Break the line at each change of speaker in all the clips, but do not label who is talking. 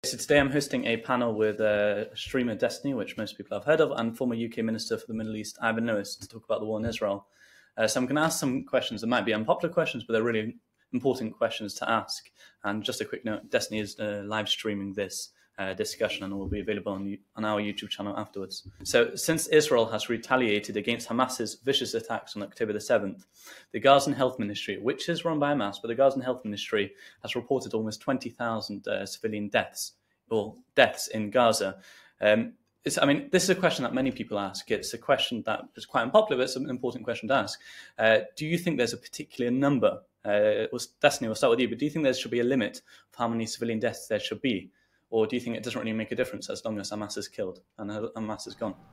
So today I'm hosting a panel with streamer Destiny, which most people have heard of, and former UK Minister for the Middle East, Ivan Lewis, to talk about the war in Israel. So I'm going to ask some questions that might be unpopular questions, but they're really important questions to ask. And just a quick note, Destiny is live streaming this discussion and will be available on our YouTube channel afterwards. So since Israel has retaliated against Hamas's vicious attacks on October the 7th, the Gazan Health Ministry, which is run by Hamas, but the Gazan Health Ministry has reported almost 20,000 civilian deaths in Gaza. This is a question that many people ask. It's a question that is quite unpopular, but it's an important question to ask. Do you think there's a particular number? Destiny, we'll start with you, but do you think there should be a limit of how many civilian deaths there should be? Or do you think it doesn't really make a difference as long as Hamas is killed and Hamas is gone?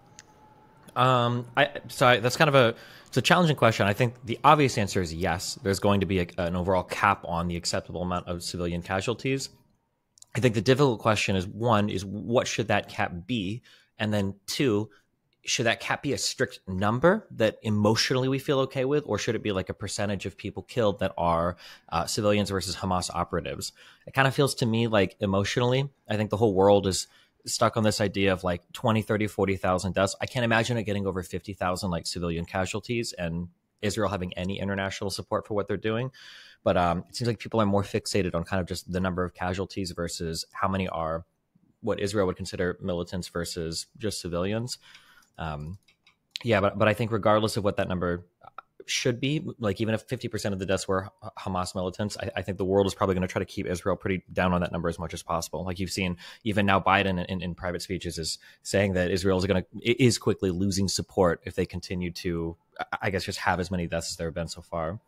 That's kind of it's a challenging question. I think the obvious answer is yes. There's going to be an overall cap on the acceptable amount of civilian casualties. I think the difficult question is, one, is what should that cap be? And then two, should that cap be a strict number that emotionally we feel okay with, or should it be like a percentage of people killed that are civilians versus Hamas operatives? It kind of feels to me like emotionally, I think the whole world is stuck on this idea of like 20, 30, 40,000 deaths. I can't imagine it getting over 50,000 like civilian casualties and Israel having any international support for what they're doing. But it seems like people are more fixated on kind of just the number of casualties versus how many are what Israel would consider militants versus just civilians. But I think regardless of what that number should be, like even if 50% of the deaths were Hamas militants, I think the world is probably going to try to keep Israel pretty down on that number as much as possible. Like you've seen, even now Biden in private speeches is saying that Israel is quickly losing support if they continue to, I guess, just have as many deaths as there have been so far.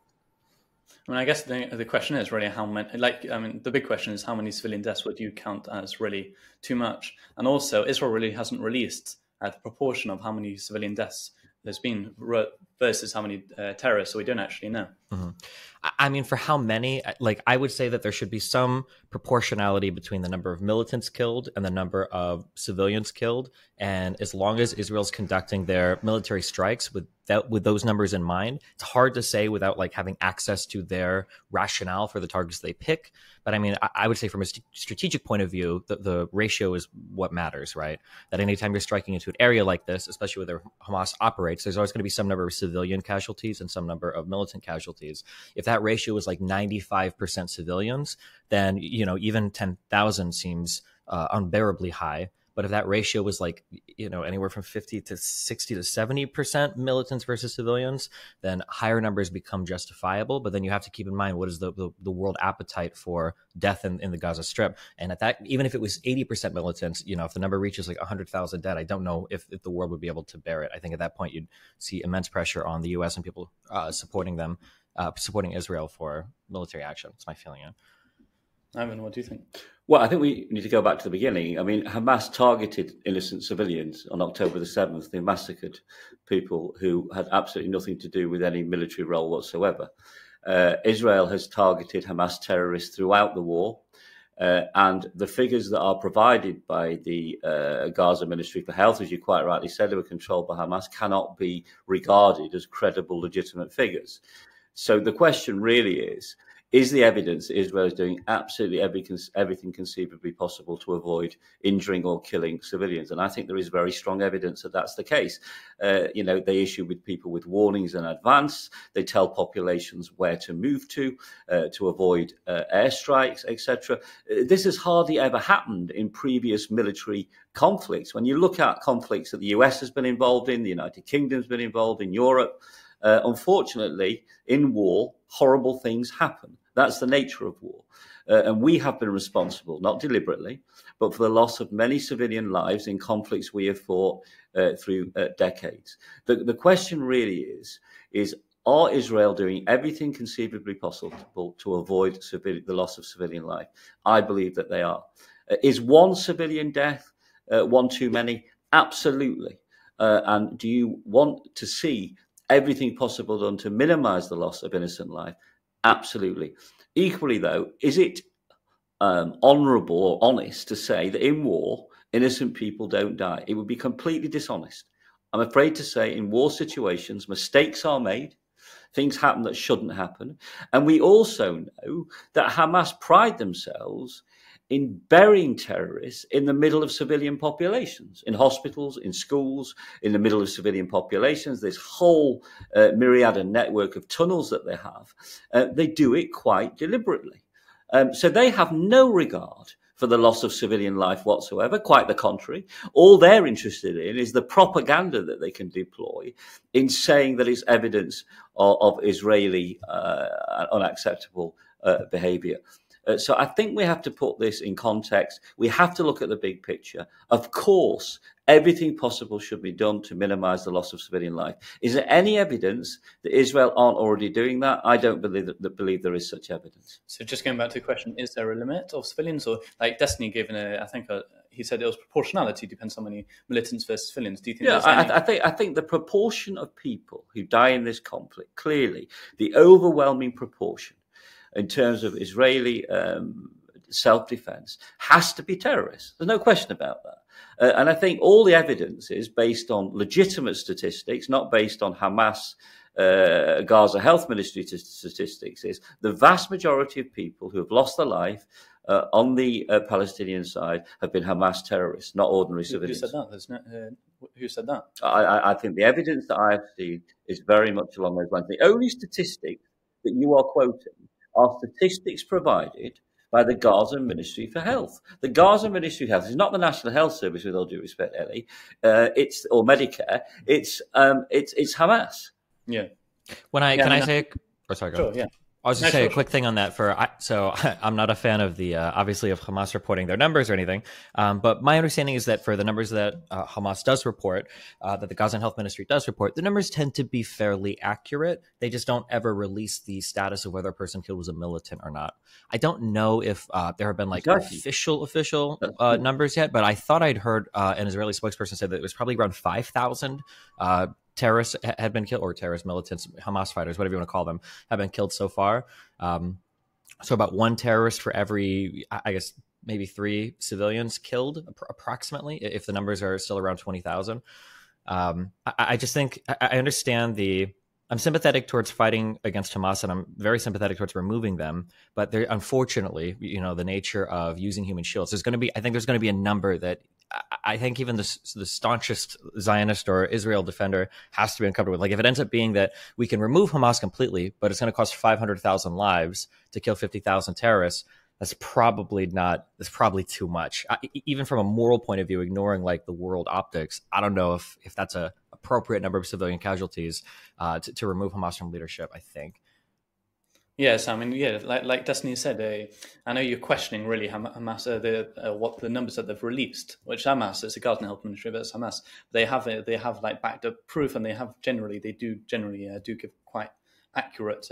I guess the question is really how many, the big question is how many civilian deaths would you count as really too much? And also, Israel really hasn't released the proportion of how many civilian deaths there's been versus how many terrorists, so we don't actually know.
Mm-hmm. I mean, for how many, like I would say that there should be some proportionality between the number of militants killed and the number of civilians killed. And as long as Israel's conducting their military strikes with those numbers in mind, it's hard to say without like having access to their rationale for the targets they pick. But I mean, I would say from a strategic point of view, the ratio is what matters, right? That anytime you're striking into an area like this, especially where Hamas operates, there's always going to be some number of civilian casualties and some number of militant casualties. If that ratio is like 95% civilians, then, even 10,000 seems unbearably high. But if that ratio was like, anywhere from 50 to 60 to 70% militants versus civilians, then higher numbers become justifiable. But then you have to keep in mind, what is the world appetite for death in the Gaza Strip? And at that, even if it was 80% militants, if the number reaches like 100,000 dead, I don't know if the world would be able to bear it. I think at that point, you'd see immense pressure on the U.S. and people supporting Israel for military action. That's my feeling. Yeah.
Ivan, what do you think?
Well, I think we need to go back to the beginning. I mean, Hamas targeted innocent civilians on October the 7th. They massacred people who had absolutely nothing to do with any military role whatsoever. Israel has targeted Hamas terrorists throughout the war. And the figures that are provided by the Gaza Ministry for Health, as you quite rightly said, who are controlled by Hamas, cannot be regarded as credible, legitimate figures. So the question really is the evidence that Israel is doing absolutely everything conceivably possible to avoid injuring or killing civilians? And I think there is very strong evidence that that's the case. They issue with people with warnings in advance. They tell populations where to move to avoid airstrikes, etc. This has hardly ever happened in previous military conflicts. When you look at conflicts that the US has been involved in, the United Kingdom's been involved in, Europe, unfortunately, in war, horrible things happen. That's the nature of war. And we have been responsible, not deliberately, but for the loss of many civilian lives in conflicts we have fought through decades. The question really is, are Israel doing everything conceivably possible to avoid the loss of civilian life? I believe that they are. Is one civilian death one too many? Absolutely. And do you want to see everything possible done to minimize the loss of innocent life? Absolutely. Equally, though, is it honorable or honest to say that in war, innocent people don't die? It would be completely dishonest. I'm afraid to say in war situations, mistakes are made. Things happen that shouldn't happen. And we also know that Hamas pride themselves in burying terrorists in the middle of civilian populations, in hospitals, in schools, in the middle of civilian populations. This whole myriad and network of tunnels that they have, they do it quite deliberately. So they have no regard for the loss of civilian life whatsoever. Quite the contrary. All they're interested in is the propaganda that they can deploy in saying that it's evidence of Israeli unacceptable behavior. So I think we have to put this in context. We have to look at the big picture. Of course, everything possible should be done to minimize the loss of civilian life. Is there any evidence that Israel aren't already doing that? I don't believe there is such evidence.
So just going back to the question, is there a limit of civilians? Or like Destiny given he said it was proportionality, depends on how many militants versus civilians. Do you think
Yeah, I think the proportion of people who die in this conflict, clearly, the overwhelming proportion in terms of Israeli self-defense has to be terrorists. There's no question about that. And I think all the evidence is based on legitimate statistics, not based on Hamas, Gaza Health Ministry statistics, is the vast majority of people who have lost their life on the Palestinian side have been Hamas terrorists, not ordinary civilians.
Who said that? Who said that?
I think the evidence that I have seen is very much along those lines. The only statistics that you are quoting are statistics provided by the Gaza Ministry for Health. The Gaza Ministry of Health is not the National Health Service, with all due respect, Ellie. Or Medicare. It's Hamas.
Yeah.
Sorry, go
sure, yeah.
I was just say a quick thing on that. So I'm not a fan of the obviously of Hamas reporting their numbers or anything, but my understanding is that for the numbers that Hamas does report, that the Gaza Health Ministry does report, the numbers tend to be fairly accurate. They just don't ever release the status of whether a person killed was a militant or not. I don't know if there have been like official numbers yet, but I thought I'd heard an Israeli spokesperson say that it was probably around 5,000 terrorists had been killed, or terrorist militants, Hamas fighters, whatever you want to call them, have been killed so far. So about one terrorist for every, I guess, maybe 3 civilians killed, approximately, if the numbers are still around 20,000. I just think I understand I'm sympathetic towards fighting against Hamas, and I'm very sympathetic towards removing them. But unfortunately, the nature of using human shields, there's going to be a number that I think even the staunchest Zionist or Israel defender has to be uncomfortable with. Like if it ends up being that we can remove Hamas completely, but it's going to cost 500,000 lives to kill 50,000 terrorists, that's probably too much. Even from a moral point of view, ignoring like the world optics, I don't know if that's a appropriate number of civilian casualties to remove Hamas from leadership, I think.
Yes, I mean, yeah, like Destiny said, I know you're questioning really Hamas, what the numbers that they've released, which Hamas, it's a Gaza Health Ministry, but it's Hamas. They have like backed up proof, and they do generally give quite accurate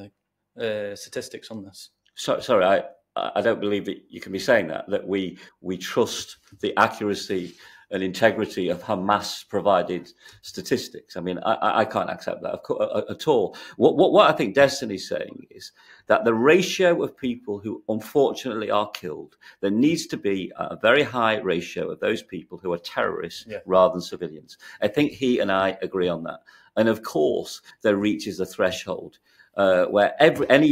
statistics on this.
Sorry, I don't believe that you can be saying that we trust the accuracy and integrity of Hamas provided statistics. I mean, I can't accept that at all. What I think Destiny's saying is that the ratio of people who unfortunately are killed, there needs to be a very high ratio of those people who are terrorists rather than civilians. I think he and I agree on that. And of course, there reaches a threshold where any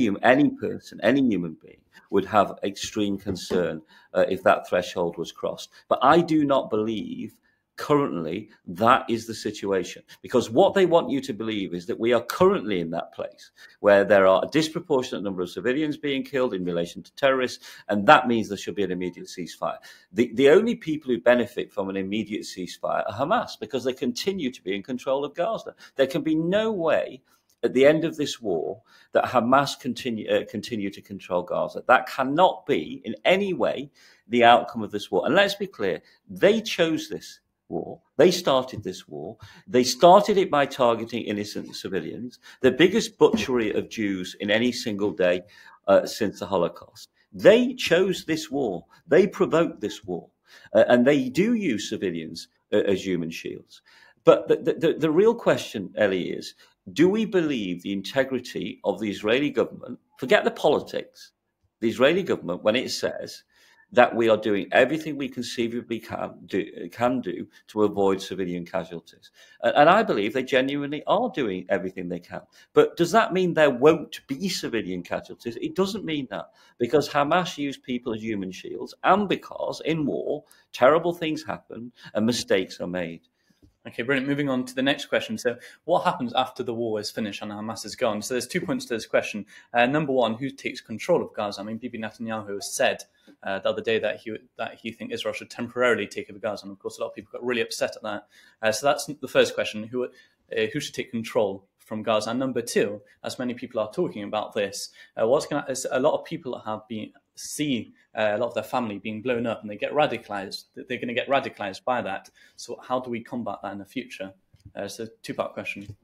human being would have extreme concern if that threshold was crossed. But I do not believe currently that is the situation, because what they want you to believe is that we are currently in that place where there are a disproportionate number of civilians being killed in relation to terrorists, and that means there should be an immediate ceasefire. The only people who benefit from an immediate ceasefire are Hamas, because they continue to be in control of Gaza. There can be no way at the end of this war that Hamas continue to control Gaza. That cannot be in any way the outcome of this war. And let's be clear, they chose this war. They started this war. They started it by targeting innocent civilians, the biggest butchery of Jews in any single day since the Holocaust. They chose this war. They provoked this war. And they do use civilians as human shields. But the real question, Ellie, is, do we believe the integrity of the Israeli government, forget the politics, the Israeli government, when it says that we are doing everything we conceivably can do to avoid civilian casualties. And I believe they genuinely are doing everything they can. But does that mean there won't be civilian casualties? It doesn't mean that, because Hamas use people as human shields, and because in war, terrible things happen and mistakes are made.
Okay, brilliant. Moving on to the next question. So what happens after the war is finished and Hamas is gone? So there's 2 points to this question. Number one, who takes control of Gaza? I mean, Bibi Netanyahu said the other day that he thinks Israel should temporarily take over Gaza. And of course, a lot of people got really upset at that. So that's the first question. Who should take control from Gaza? And number two, as many people are talking about this, a lot of people have see a lot of their family being blown up and they get radicalized. They're going to get radicalized by that. So how do we combat that in the future? It's a two-part question.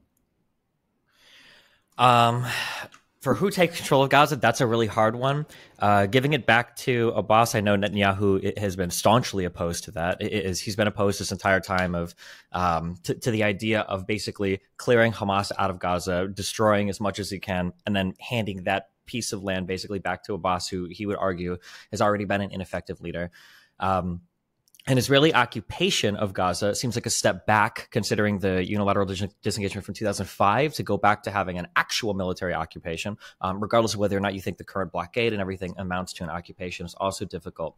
For who takes control of Gaza, that's a really hard one. Giving it back to Abbas, I know Netanyahu has been staunchly opposed to that. He's been opposed this entire time to the idea of basically clearing Hamas out of Gaza, destroying as much as he can, and then handing that piece of land basically back to Abbas, who he would argue has already been an ineffective leader. An Israeli occupation of Gaza seems like a step back, considering the unilateral disengagement from 2005, to go back to having an actual military occupation, regardless of whether or not you think the current blockade and everything amounts to an occupation, is also difficult.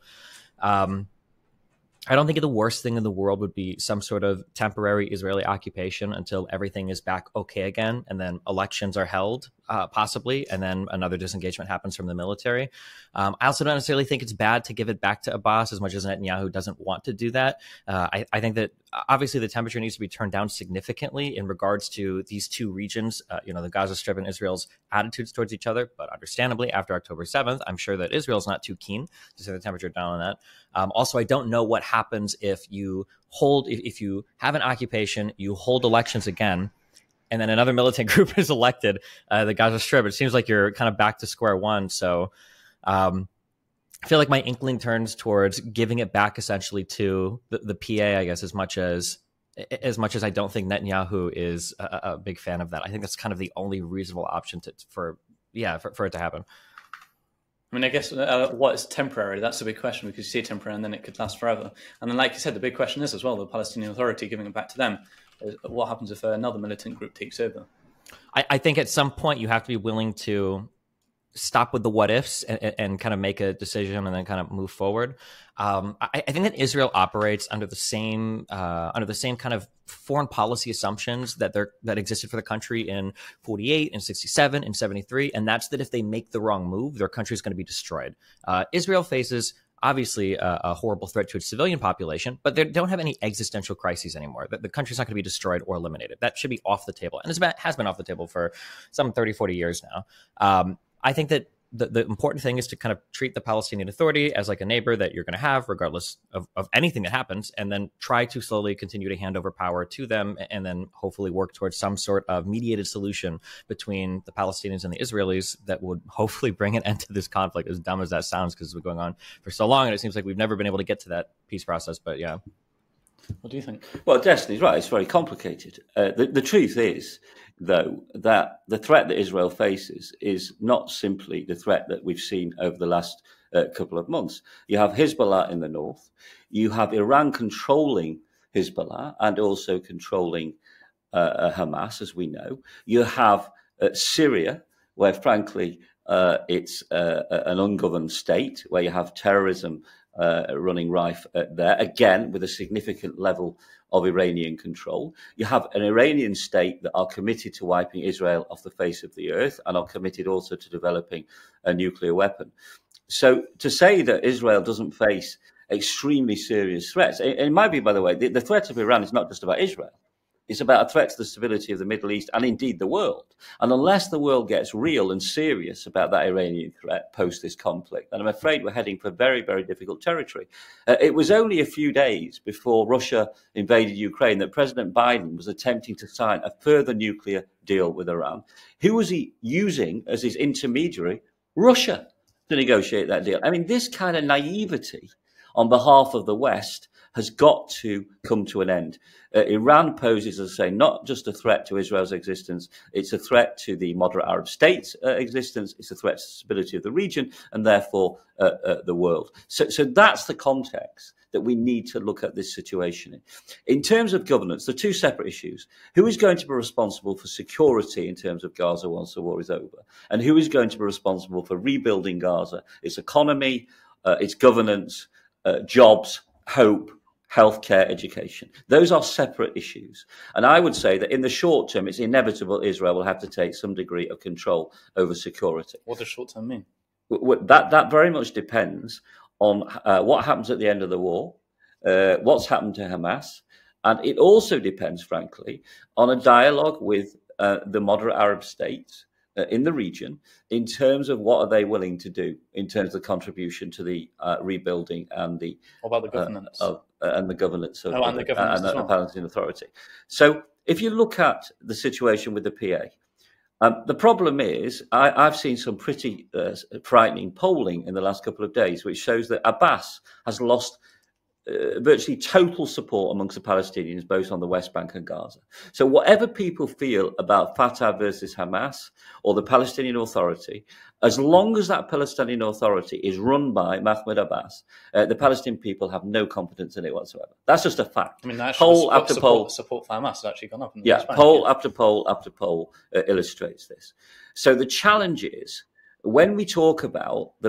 I don't think the worst thing in the world would be some sort of temporary Israeli occupation until everything is back okay again, and then elections are held, possibly, and then another disengagement happens from the military. I also don't necessarily think it's bad to give it back to Abbas, as much as Netanyahu doesn't want to do that. I think that obviously the temperature needs to be turned down significantly in regards to these two regions, the Gaza Strip and Israel's attitudes towards each other. But understandably, after October 7th, I'm sure that Israel's not too keen to turn the temperature down on that. Also, I don't know what happens if you have an occupation, you hold elections again, and then another militant group is elected, the Gaza Strip. It seems like you're kind of back to square one. So I feel like my inkling turns towards giving it back essentially to the PA, I guess, as much as I don't think Netanyahu is a big fan of that. I think that's kind of the only reasonable option for it to happen.
I mean, I guess what is temporary? That's a big question, because you see temporary and then it could last forever. And then, like you said, the big question is as well, the Palestinian Authority giving it back to them. What happens if another militant group takes over?
I think at some point you have to be willing to stop with the what ifs and kind of make a decision and then kind of move forward. I think that Israel operates under the same kind of foreign policy assumptions that existed for the country in 48 and 67 and 73, and that's that if they make the wrong move, their country is going to be destroyed. Israel faces obviously a horrible threat to its civilian population, but they don't have any existential crises anymore. The country's not going to be destroyed or eliminated. That should be off the table, and it has been off the table for some 30, 40 years now. I think that the important thing is to kind of treat the Palestinian Authority as like a neighbor that you're going to have regardless of anything that happens, and then try to slowly continue to hand over power to them, and then hopefully work towards some sort of mediated solution between the Palestinians and the Israelis that would hopefully bring an end to this conflict, as dumb as that sounds, because it's been going on for so long, and it seems like we've never been able to get to that peace process. But yeah.
What do you think?
Well, Destiny's right. It's very complicated. The truth is, though, that the threat that Israel faces is not simply the threat that we've seen over the last couple of months. You have Hezbollah in the north. You have Iran controlling Hezbollah and also controlling Hamas, as we know. You have Syria, where, frankly, it's an ungoverned state, where you have terrorism running rife there, again, with a significant level of Iranian control. You have an Iranian state that are committed to wiping Israel off the face of the earth and are committed also to developing a nuclear weapon. So to say that Israel doesn't face extremely serious threats, it might be, by the way, the threat of Iran is not just about Israel. It's about a threat to the stability of the Middle East and indeed the world. And unless the world gets real and serious about that Iranian threat post this conflict, then I'm afraid we're heading for very, very difficult territory. It was only a few days before Russia invaded Ukraine that President Biden was attempting to sign a further nuclear deal with Iran. Who was he using as his intermediary? Russia, to negotiate that deal. I mean, this kind of naivety on behalf of the West has got to come to an end. Iran poses, as I say, not just a threat to Israel's existence, it's a threat to the moderate Arab states' existence, it's a threat to the stability of the region, and therefore the world. So that's the context that we need to look at this situation in. In terms of governance, there are two separate issues. Who is going to be responsible for security in terms of Gaza once the war is over? And who is going to be responsible for rebuilding Gaza, its economy, its governance, jobs, hope, healthcare, education? Those are separate issues. And I would say that in the short term, it's inevitable Israel will have to take some degree of control over security.
What does short term mean?
That very much depends on what happens at the end of the war, what's happened to Hamas. And it also depends, frankly, on a dialogue with the moderate Arab states in the region in terms of what are they willing to do in terms of the contribution to the rebuilding and the
what about the governance
and the governance of
the
Palestinian Authority. So if you look at the situation with the PA, the problem is I've seen some pretty frightening polling in the last couple of days, which shows that Abbas has lost virtually total support amongst the Palestinians, both on the West Bank and Gaza. So whatever people feel about Fatah versus Hamas or the Palestinian Authority, as long as that Palestinian Authority is run by Mahmoud Abbas, the Palestinian people have no confidence in it whatsoever. That's just a fact.
I mean,
poll after poll,
support for Hamas has actually gone up.
Poll after poll after poll illustrates this. So the challenge is, when we talk about the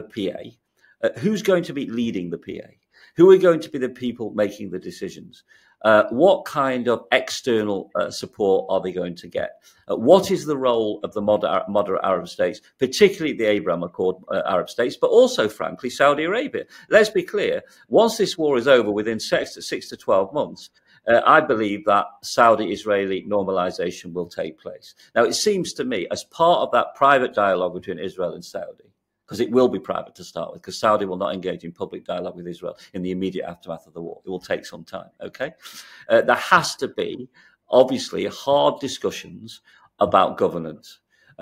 PA, who's going to be leading the PA? Who are going to be the people making the decisions? What kind of external support are they going to get? What is the role of the moderate Arab states, particularly the Abraham Accord Arab states, but also, frankly, Saudi Arabia? Let's be clear. Once this war is over, within 6 to 12 months, I believe that Saudi-Israeli normalization will take place. Now, it seems to me, as part of that private dialogue between Israel and Saudi, because it will be private to start with, because Saudi will not engage in public dialogue with Israel in the immediate aftermath of the war. It will take some time, okay? There has to be, obviously, hard discussions about governance.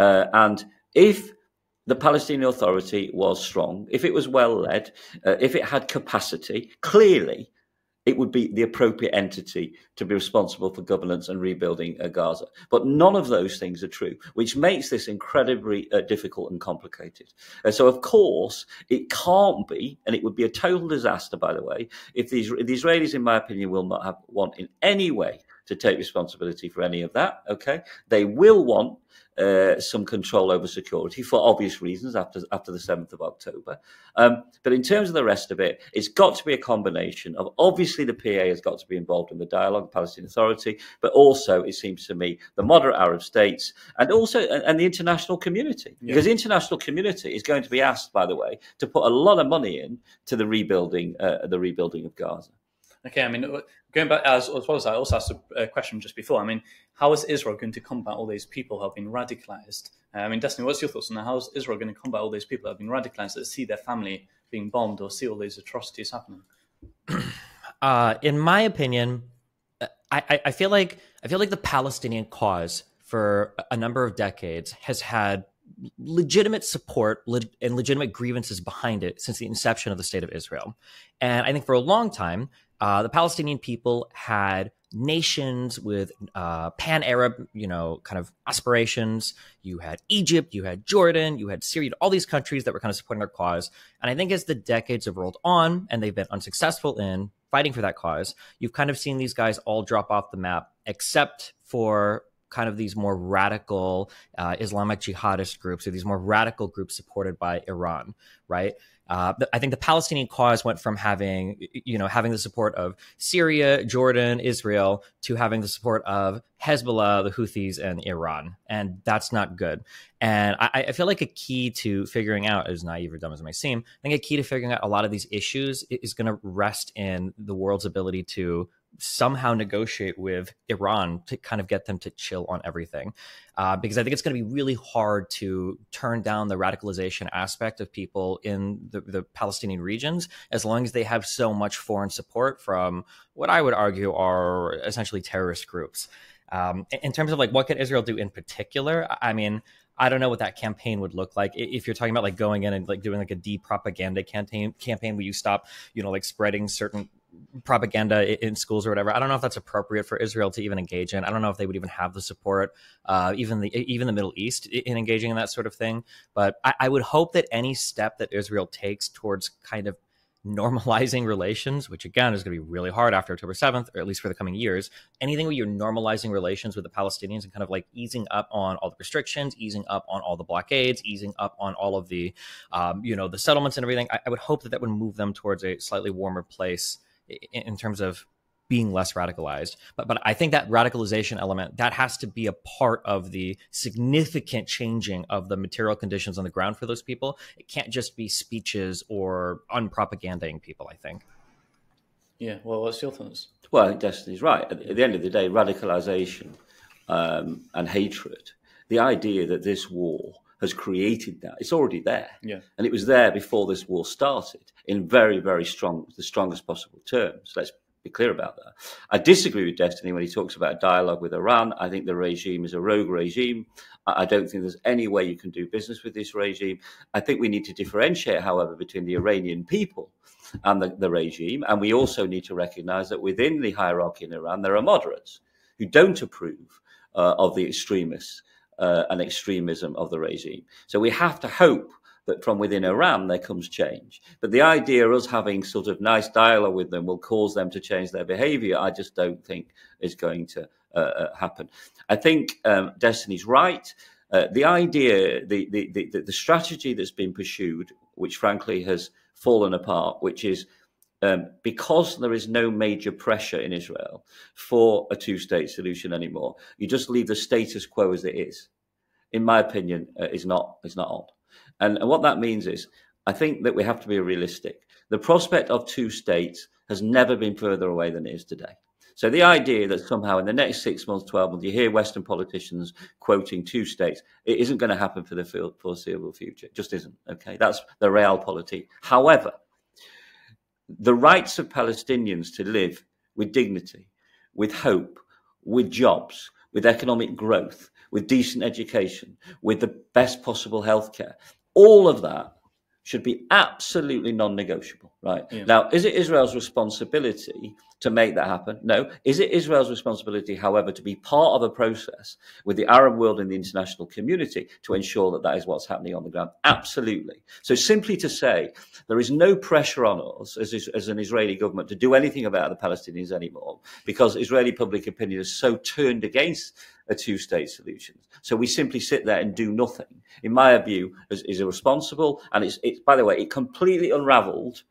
And if the Palestinian Authority was strong, if it was well led, if it had capacity, clearly it would be the appropriate entity to be responsible for governance and rebuilding Gaza. But none of those things are true, which makes this incredibly difficult and complicated. So, of course, it can't be, and it would be a total disaster, by the way, if the Israelis, in my opinion, will not want in any way to take responsibility for any of that, okay? They will want some control over security for obvious reasons after the 7th of October. But in terms of the rest of it, it's got to be a combination of, obviously the PA has got to be involved in the dialogue, the Palestinian Authority, but also, it seems to me, the moderate Arab states and also and the international community. Yeah. Because the international community is going to be asked, by the way, to put a lot of money in to the rebuilding of Gaza.
Okay, I mean, going back, as well as I also asked a question just before, I mean, how is Israel going to combat all these people who have been radicalized? I mean, Destiny, what's your thoughts on that? How is Israel going to combat all these people who have been radicalized, that see their family being bombed or see all these atrocities happening?
In my opinion, I feel like the Palestinian cause for a number of decades has had legitimate support and legitimate grievances behind it since the inception of the State of Israel. And I think for a long time, the Palestinian people had nations with pan-Arab, kind of aspirations. You had Egypt, you had Jordan, you had Syria, all these countries that were kind of supporting their cause. And I think as the decades have rolled on and they've been unsuccessful in fighting for that cause, you've kind of seen these guys all drop off the map, except for kind of these more radical Islamic jihadist groups, or these more radical groups supported by Iran, right? I think the Palestinian cause went from having the support of Syria, Jordan, Israel, to having the support of Hezbollah, the Houthis, and Iran. And that's not good. And I feel like a key to figuring out, as naive or dumb as it may seem, I think a key to figuring out a lot of these issues is going to rest in the world's ability to somehow negotiate with Iran to kind of get them to chill on everything. Because I think it's going to be really hard to turn down the radicalization aspect of people in the Palestinian regions, as long as they have so much foreign support from what I would argue are essentially terrorist groups. In terms of like, what can Israel do in particular? I mean, I don't know what that campaign would look like. If you're talking about like going in and like doing like a de-propaganda campaign where you stop, like spreading certain propaganda in schools or whatever. I don't know if that's appropriate for Israel to even engage in. I don't know if they would even have the support, even the Middle East in engaging in that sort of thing. But I would hope that any step that Israel takes towards kind of normalizing relations, which again is going to be really hard after October 7th, or at least for the coming years, anything where you're normalizing relations with the Palestinians and kind of like easing up on all the restrictions, easing up on all the blockades, easing up on all of the, the settlements and everything, I would hope that would move them towards a slightly warmer place in terms of being less radicalized. But I think that radicalization element, that has to be a part of the significant changing of the material conditions on the ground for those people. It can't just be speeches or unpropagandaing people, I think.
Yeah, well, what's your thoughts?
Well, Destiny's right. At the end of the day, radicalization and hatred, the idea that this war has created that, it's already there.
Yeah.
And it was there before this war started in very, very strong, the strongest possible terms. Let's be clear about that. I disagree with Destiny when he talks about dialogue with Iran. I think the regime is a rogue regime. I don't think there's any way you can do business with this regime. I think we need to differentiate, however, between the Iranian people and the regime. And we also need to recognize that within the hierarchy in Iran, there are moderates who don't approve of the extremists and extremism of the regime. So we have to hope that from within Iran there comes change. But the idea of us having sort of nice dialogue with them will cause them to change their behavior, I just don't think is going to happen. I think Destiny's right. The idea, the strategy that's been pursued, which frankly has fallen apart, which is because there is no major pressure in Israel for a two-state solution anymore, you just leave the status quo as it is. In my opinion, is not on. And what that means is, I think that we have to be realistic. The prospect of two states has never been further away than it is today. So the idea that somehow in the next 6 months, 12 months, you hear Western politicians quoting two states, it isn't going to happen for the foreseeable future. It just isn't. Okay, that's the realpolitik. However, the rights of Palestinians to live with dignity, with hope, with jobs, with economic growth, with decent education, with the best possible healthcare, all of that should be absolutely non-negotiable, right? Yeah. Now, is it Israel's responsibility to make that happen? No. Is it Israel's responsibility, however, to be part of a process with the Arab world and the international community to ensure that that is what's happening on the ground? Absolutely. So simply to say there is no pressure on us as an Israeli government to do anything about the Palestinians anymore because Israeli public opinion is so turned against a two-state solution. So we simply sit there and do nothing, in my view, is irresponsible. And it's by the way, it completely unraveled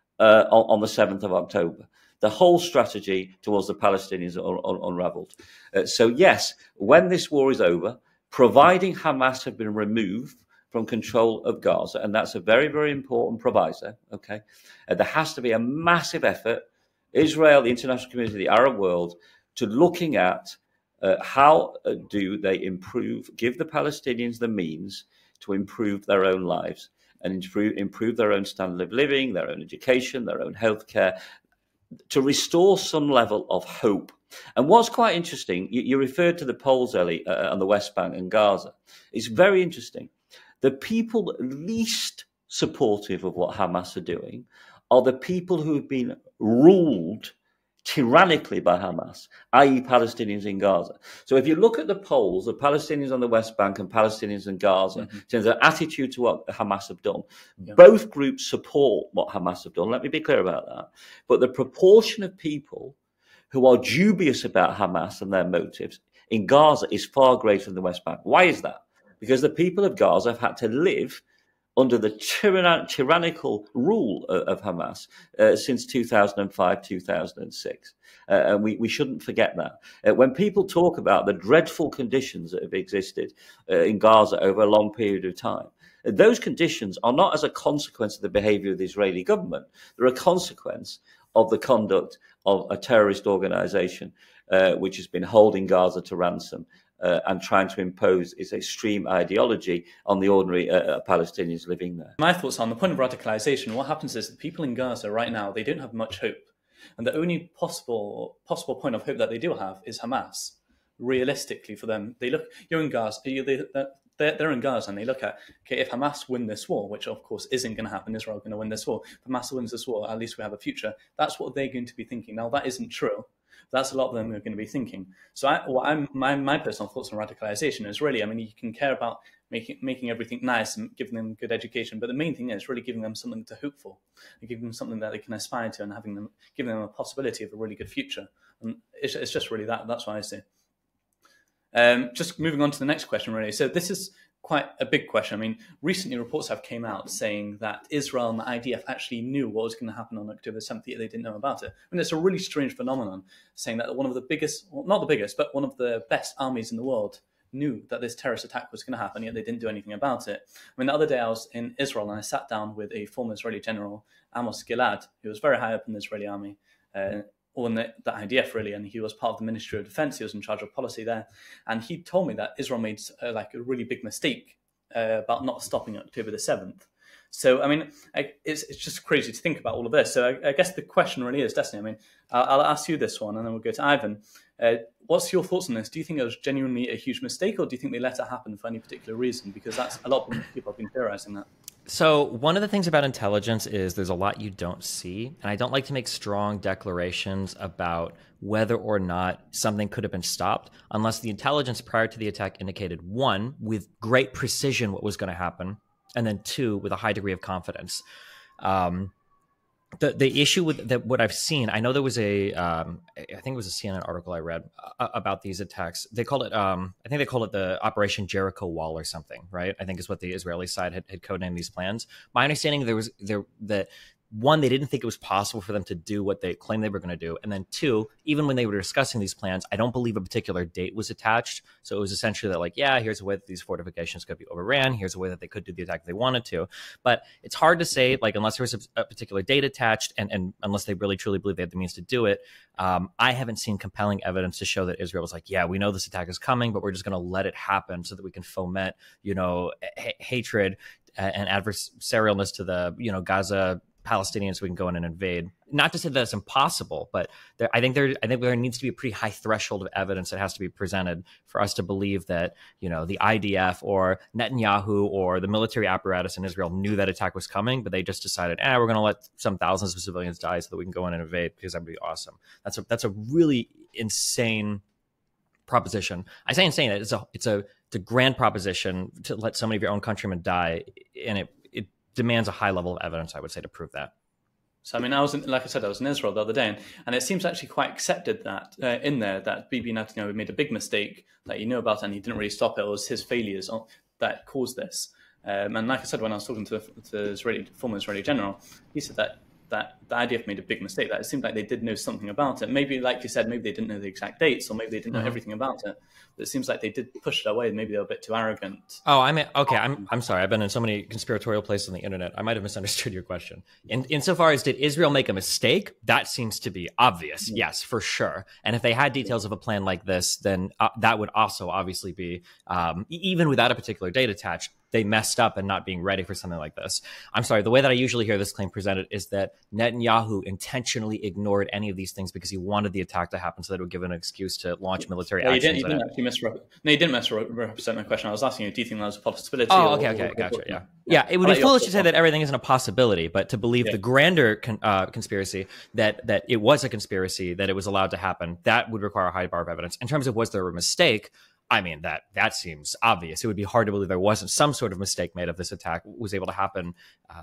on the 7th of October. The whole strategy towards the Palestinians unraveled. So yes, when this war is over, providing Hamas have been removed from control of Gaza, and that's a very, very important proviso, okay? There has to be a massive effort, Israel, the international community, the Arab world, to looking at how do they give the Palestinians the means to improve their own lives and improve their own standard of living, their own education, their own healthcare, to restore some level of hope. And what's quite interesting, you referred to the polls, Ellie, on the West Bank and Gaza. It's very interesting. The people least supportive of what Hamas are doing are the people who have been ruled tyrannically by Hamas, i.e. Palestinians in Gaza. So if you look at the polls of Palestinians on the West Bank and Palestinians in Gaza, in terms of their attitude to what Hamas have done, both groups support what Hamas have done. Let me be clear about that. But the proportion of people who are dubious about Hamas and their motives in Gaza is far greater than the West Bank. Why is that? Because the people of Gaza have had to live under the tyrannical rule of Hamas since 2005, 2006. And we shouldn't forget that. When people talk about the dreadful conditions that have existed in Gaza over a long period of time, those conditions are not as a consequence of the behavior of the Israeli government. They're a consequence of the conduct of a terrorist organization which has been holding Gaza to ransom and trying to impose its extreme ideology on the ordinary Palestinians living there.
My thoughts on the point of radicalization, what happens is the people in Gaza right now, they don't have much hope. And the only possible point of hope that they do have is Hamas. Realistically for them, you're in Gaza, they're in Gaza and they look at, okay, if Hamas win this war, which of course isn't going to happen, Israel going to win this war. If Hamas wins this war, at least we have a future. That's what they're going to be thinking. Now, that isn't true. That's a lot of them are going to be thinking. So my personal thoughts on radicalization is really, I mean, you can care about making everything nice and giving them good education, but the main thing is really giving them something to hope for, and giving them something that they can aspire to, and giving them a possibility of a really good future. And it's just really that's what I say. Just moving on to the next question, really. So this is quite a big question. I mean, recently reports have came out saying that Israel and the IDF actually knew what was going to happen on October 7th, yet they didn't know about it. I mean, it's a really strange phenomenon, saying that one of the biggest, well, not the biggest, but one of the best armies in the world knew that this terrorist attack was going to happen, yet they didn't do anything about it. I mean, the other day I was in Israel and I sat down with a former Israeli general, Amos Gilad, who was very high up in the Israeli army, or in the IDF really, and he was part of the Ministry of Defense. He was in charge of policy there, and he told me that Israel made like a really big mistake about not stopping October the 7th. So I mean, it's just crazy to think about all of this. So I guess the question really is, Destiny. I mean, I'll ask you this one, and then we'll go to Ivan. What's your thoughts on this? Do you think it was genuinely a huge mistake, or do you think they let it happen for any particular reason? Because that's a lot of people have been theorizing that.
So one of the things about intelligence is there's a lot you don't see. And I don't like to make strong declarations about whether or not something could have been stopped unless the intelligence prior to the attack indicated, one, with great precision what was going to happen, and then two, with a high degree of confidence. The issue with what I've seen, I know there was I think it was a CNN article I read about these attacks. They called it, I think they called it the Operation Jericho Wall or something, right? I think is what the Israeli side had codenamed these plans. My understanding that one, they didn't think it was possible for them to do what they claimed they were going to do. And then two, even when they were discussing these plans, I don't believe a particular date was attached. So it was essentially that like, yeah, here's a way that these fortifications could be overran. Here's a way that they could do the attack if they wanted to. But it's hard to say, like, unless there was a particular date attached and unless they really truly believe they had the means to do it. I haven't seen compelling evidence to show that Israel was like, yeah, we know this attack is coming, but we're just going to let it happen so that we can foment, hatred and adversarialness to the, Gaza Palestinians, we can go in and invade. Not to say that it's impossible, but I think there needs to be a pretty high threshold of evidence that has to be presented for us to believe that, the IDF or Netanyahu or the military apparatus in Israel knew that attack was coming, but they just decided, we're going to let some thousands of civilians die so that we can go in and invade because that would be awesome. That's a really insane proposition. I say insane. It's a grand proposition to let so many of your own countrymen die, and it demands a high level of evidence, I would say, to prove that.
So, I mean, I was in Israel the other day, and it seems actually quite accepted that in there that Bibi Netanyahu made a big mistake that you know about, and he didn't really stop it. It was his failures that caused this. And like I said, when I was talking to the former Israeli general, he said that the IDF made a big mistake, that it seemed like they did know something about it. Maybe, like you said, maybe they didn't know the exact dates, or maybe they didn't know everything about it. But it seems like they did push it away. Maybe they were a bit too arrogant.
Oh, I'm sorry. I've been in so many conspiratorial places on the internet. I might have misunderstood your question. Insofar as did Israel make a mistake, that seems to be obvious. Yeah. Yes, for sure. And if they had details of a plan like this, then that would also obviously be, even without a particular date attached, they messed up and not being ready for something like this. I'm sorry. The way that I usually hear this claim presented is that Netanyahu intentionally ignored any of these things because he wanted the attack to happen so that it would give an excuse to launch military actions.
He didn't misrepresent my question. I was asking you, do you think that was a possibility?
Oh, okay, gotcha. Yeah, it would be foolish to say that everything isn't a possibility, but to believe the grander conspiracy, that it was a conspiracy, that it was allowed to happen, that would require a high bar of evidence. In terms of was there a mistake, I mean, that seems obvious. It would be hard to believe there wasn't some sort of mistake made if this attack was able to happen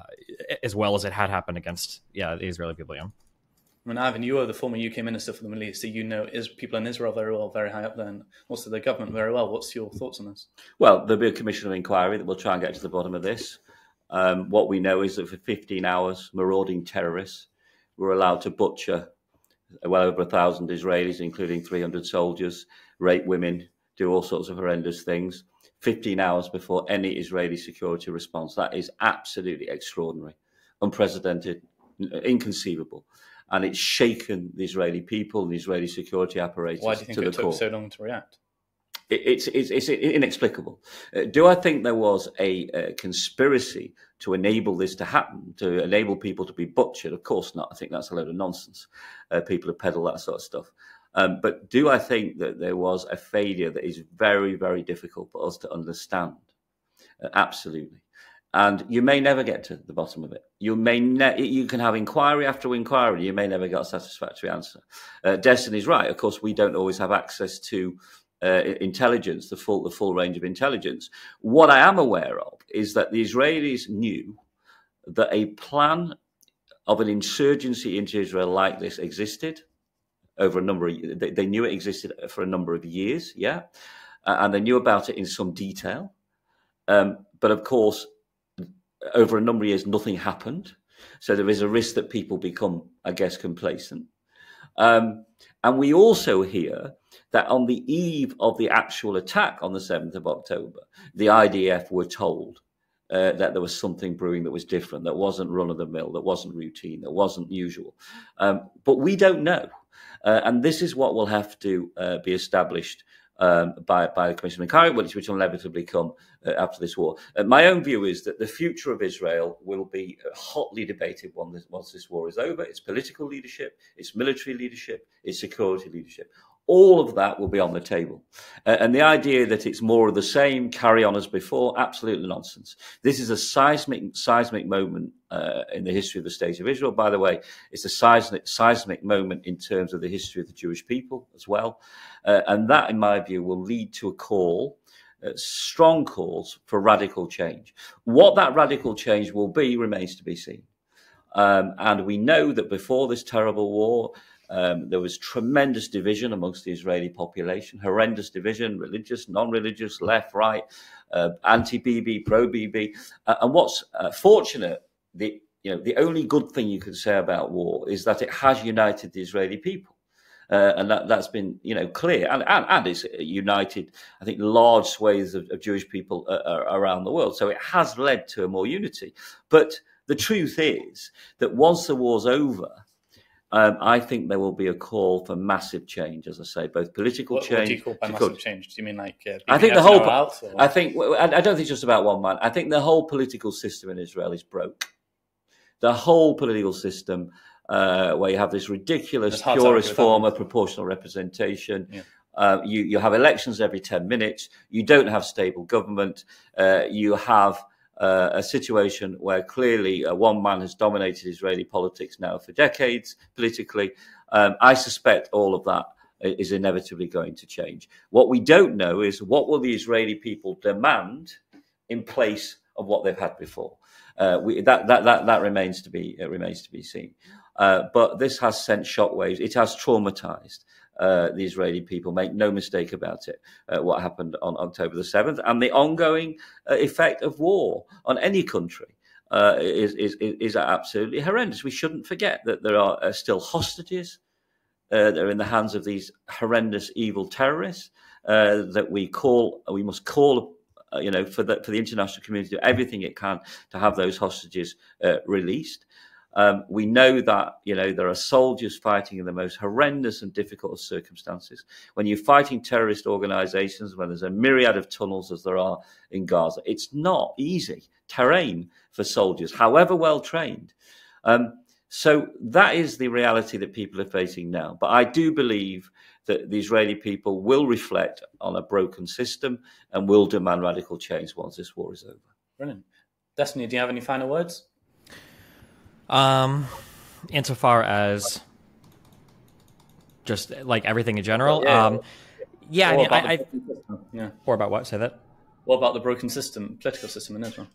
as well as it had happened against the Israeli people. Yeah.
I mean, Ivan, you are the former UK Minister for the Middle East, so you know people in Israel very well, very high up there, and also the government very well. What's your thoughts on this?
Well, there'll be a commission of inquiry that will try and get to the bottom of this. What we know is that for 15 hours, marauding terrorists were allowed to butcher well over 1,000 Israelis, including 300 soldiers, rape women, do all sorts of horrendous things. 15 hours before any Israeli security response. That is absolutely extraordinary, unprecedented, inconceivable. And it's shaken the Israeli people and the Israeli security apparatus to the core.
Why do you think it took so long to react?
It's inexplicable. Do I think there was a conspiracy to enable this to happen, to enable people to be butchered? Of course not. I think that's a load of nonsense. People who peddle that sort of stuff. But do I think that there was a failure that is very, very difficult for us to understand? Absolutely. And you may never get to the bottom of it. You can have inquiry after inquiry. You may never get a satisfactory answer. Destiny's right. Of course, we don't always have access to intelligence, the full range of intelligence. What I am aware of is that the Israelis knew that a plan of an insurgency into Israel like this existed over a number of years. They knew it existed for a number of years, yeah, and they knew about it in some detail. But of course, over a number of years, nothing happened. So there is a risk that people become, I guess, complacent. And we also hear that on the eve of the actual attack on the 7th of October, the IDF were told that there was something brewing that was different, that wasn't run-of-the-mill, that wasn't routine, that wasn't usual. But we don't know. And this is what will have to be established by the Commission of Inquiry, which will inevitably come after this war. My own view is that the future of Israel will be hotly debated once this war is over. Its political leadership, its military leadership, its security leadership. All of that will be on the table. And the idea that it's more of the same, carry on as before, absolutely nonsense. This is a seismic moment in the history of the State of Israel. By the way, it's a seismic moment in terms of the history of the Jewish people as well. And that, in my view, will lead to a call, strong calls for radical change. What that radical change will be remains to be seen. And we know that before this terrible war, there was tremendous division amongst the Israeli population, horrendous division, religious, non-religious, left, right, anti-Bibi, pro-Bibi. And what's fortunate, the only good thing you can say about war is that it has united the Israeli people. And that's been, clear. And it's united, I think, large swathes of Jewish people around the world. So it has led to more unity. But the truth is that once the war's over, I think there will be a call for massive change, as I say, both political change. What
do you call by massive change? Do you mean like?
I think the whole. I don't think it's just about one man. I think the whole political system in Israel is broke. The whole political system, where you have this ridiculous purist form of proportional representation. Yeah. You have elections every 10 minutes. You don't have stable government. You have a situation where clearly one man has dominated Israeli politics now for decades politically. I suspect all of that is inevitably going to change. What we don't know is what will the Israeli people demand in place of what they've had before. That remains to be seen. But this has sent shockwaves. It has traumatized the Israeli people. Make no mistake about it. What happened on October the 7th and the ongoing effect of war on any country is absolutely horrendous. We shouldn't forget that there are still hostages that are in the hands of these horrendous, evil terrorists. That we must call. For the international community to do everything it can to have those hostages released. We know that, there are soldiers fighting in the most horrendous and difficult of circumstances. When you're fighting terrorist organizations, when there's a myriad of tunnels as there are in Gaza, it's not easy terrain for soldiers, however well trained. So that is the reality that people are facing now. But I do believe that the Israeli people will reflect on a broken system and will demand radical change once this war is over.
Brilliant. Destiny, do you have any final words?
Insofar as just like everything in general, Or about what? Say that.
What about the broken political system in Israel?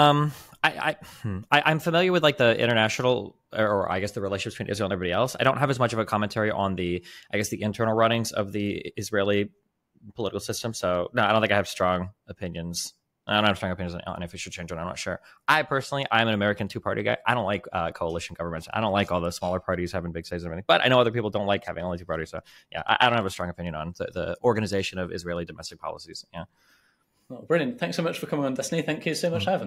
I'm familiar with like the international, or I guess the relationship between Israel and everybody else. I don't have as much of a commentary on the internal runnings of the Israeli political system. So no, I don't think I have strong opinions. I don't have strong opinions on if it should change or not. I'm not sure. I'm an American two-party guy. I don't like coalition governments. I don't like all the smaller parties having big says and everything. But I know other people don't like having only two parties. So yeah, I don't have a strong opinion on the organization of Israeli domestic policies. Yeah.
Well, brilliant. Thanks so much for coming on, Destiny. Thank you so much for having me.